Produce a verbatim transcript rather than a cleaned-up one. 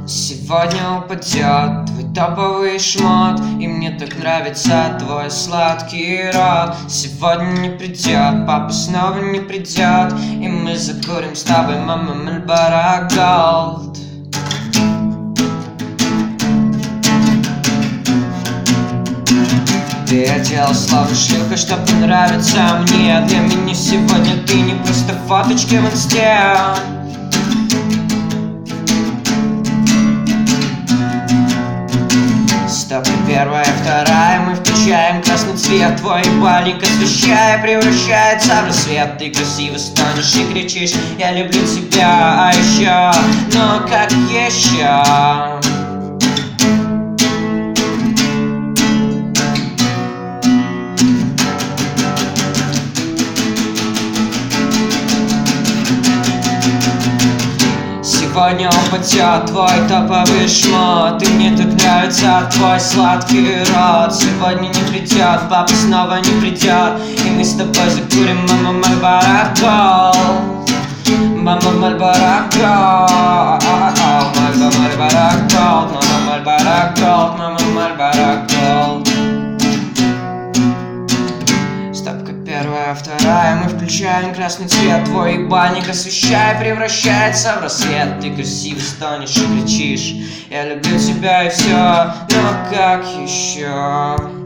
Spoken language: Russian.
Сегодня упадет твой топовый шмот, и мне так нравится твой сладкий рот. Сегодня не придет, папа снова не придет, и мы закурим с тобой, мама, Marlboro Gold. Ты одела слово шлюха, чтоб понравиться мне. Для меня сегодня ты не просто фоточки в инсте. Стопы первая, вторая, мы включаем красный цвет. Твой ебальник, освещая, превращается в рассвет. Ты красиво станешь и кричишь: я люблю тебя, а еще, но как еще? Сегодня упадет твой топовый шмот, и мне так нравится твой сладкий рот. Сегодня не придет, папа снова не придет, и мы с тобой закурим, мама, Marlboro Gold. Мама, Marlboro Gold, мама, Marlboro Gold, мама, Marlboro Gold, мама, Marlboro Gold. Стопка первая, вторая, мы включаем красный цвет. Твой ебальник, освещая, превращается в рассвет. Ты красиво станешь и кричишь: я люблю тебя, и все, но как еще?